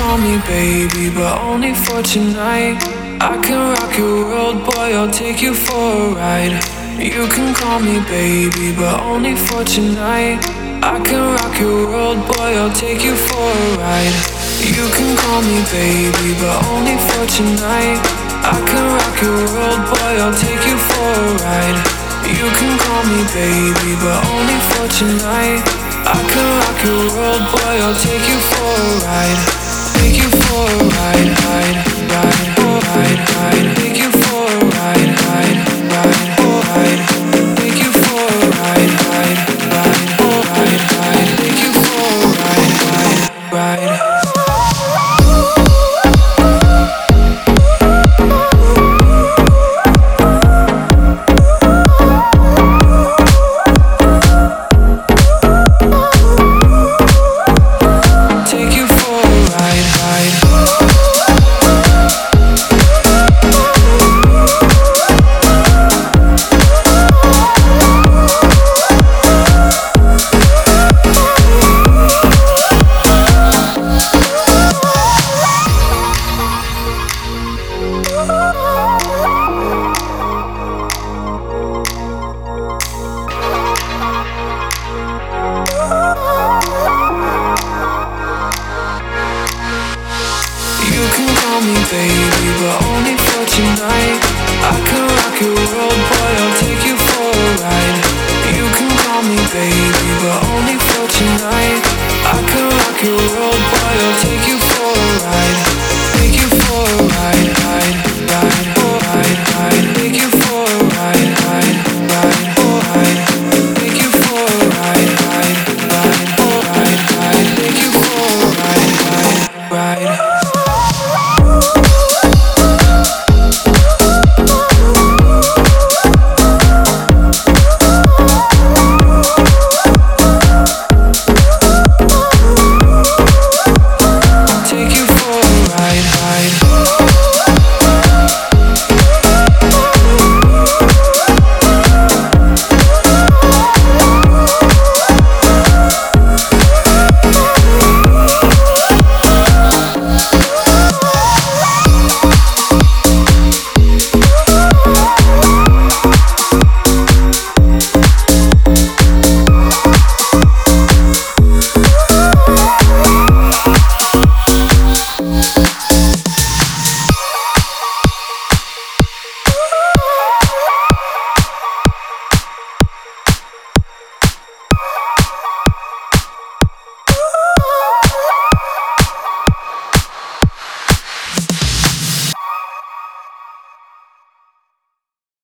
call me baby, but only for tonight. I can rock your world, boy, I'll take you for a ride. You can call me baby, but only for tonight. I can rock your world, boy, I'll take you for a ride. You can call me baby, but only for tonight. I can rock your world, boy, I'll take you for a ride. You can call me baby, but only for tonight. I can rock your world, boy, I'll take you for a ride. Take you for a ride, ride, ride, ride, ride. Take you for a ride, ride, ride, ride. Take you for a ride, ride, ride, ride, ride. Take you for a ride, ride, ride. Baby, but only for tonight. I can rock your world, boy, I'll take you for a ride. You can call me baby, but only for tonight. I can